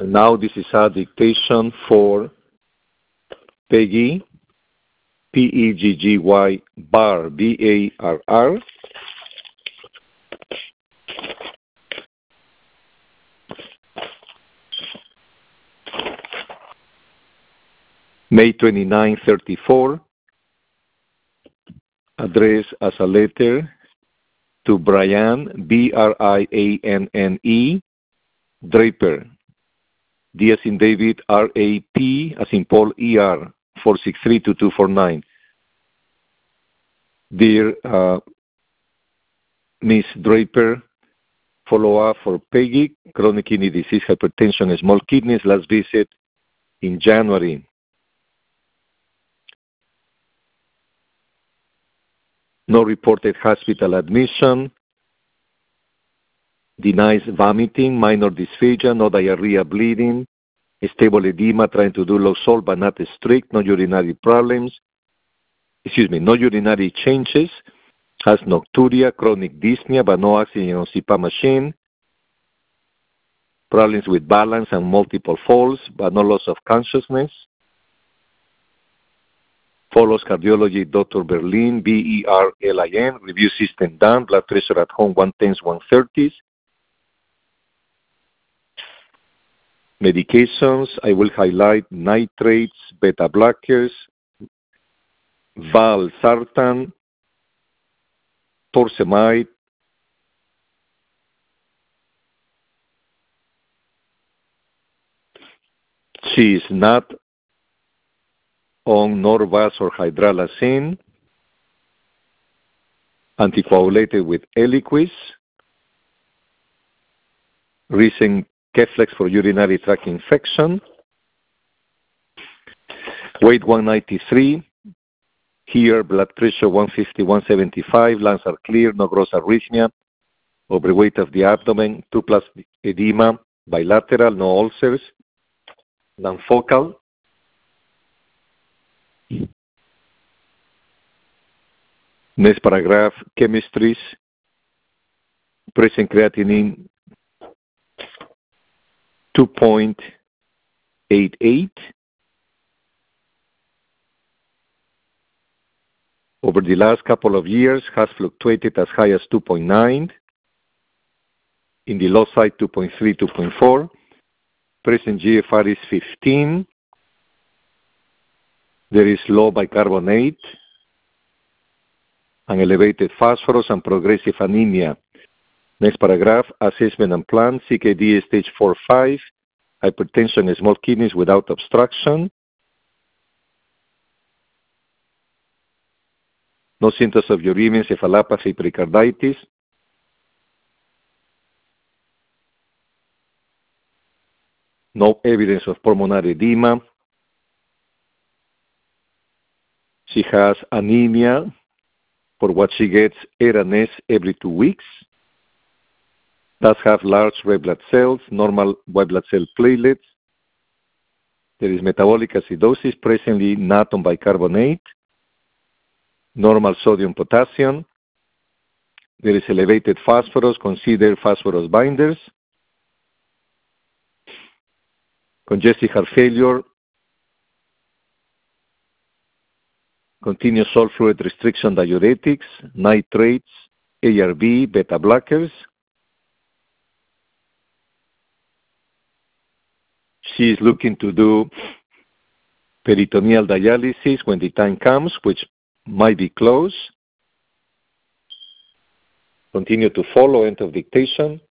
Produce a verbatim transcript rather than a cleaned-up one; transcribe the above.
And now this is our dictation for Peggy, P E G G Y, Barr, B A R R. May twenty-ninth, thirty-four, addressed as a letter to Brian, B R I A N N E, Draper, D as in David, R A P as in Paul, E R, four six three two two four nine. Dear uh, Miss Draper, follow-up for Peggy, chronic kidney disease, hypertension, small kidneys, last visit in January. No reported hospital admission. Denies vomiting, minor dysphagia, no diarrhea, bleeding, stable edema, trying to do low salt but not strict, no urinary problems, excuse me, no urinary changes, has nocturia, chronic dyspnea but no oxygen on C PAP machine, problems with balance and multiple falls but no loss of consciousness. Follows cardiology, Doctor Berlin, B E R L I N, review system done, blood pressure at home one tens, one thirties. Medications, I will highlight nitrates, beta blockers, valsartan, torsemide, she is not on Norvas or hydralazine, anticoagulated with Eliquis, recent Keflex for urinary tract infection, weight one ninety-three, here blood pressure one fifty, one seventy-five, lungs are clear, no gross arrhythmia, overweight of the abdomen, two plus edema, bilateral, no ulcers, non-focal. Next paragraph, chemistries, present creatinine two point eight eight. Over the last couple of years has fluctuated as high as two point nine. In the low side, two point three, two point four. Present G F R is fifteen. There is low bicarbonate and elevated phosphorus and progressive anemia. Next paragraph, assessment and plan, C K D stage four five, hypertension, small kidneys without obstruction. No symptoms of uremia, encephalopathy, pericarditis. No evidence of pulmonary edema. She has anemia for what she gets R N S every two weeks. Does have large red blood cells, normal white blood cell platelets. There is metabolic acidosis, presently not on bicarbonate. Normal sodium potassium. There is elevated phosphorus, consider phosphorus binders. Congestive heart failure. Continuous salt fluid restriction diuretics, nitrates, A R B, beta blockers. She is looking to do peritoneal dialysis when the time comes, which might be close. Continue to follow, end of dictation.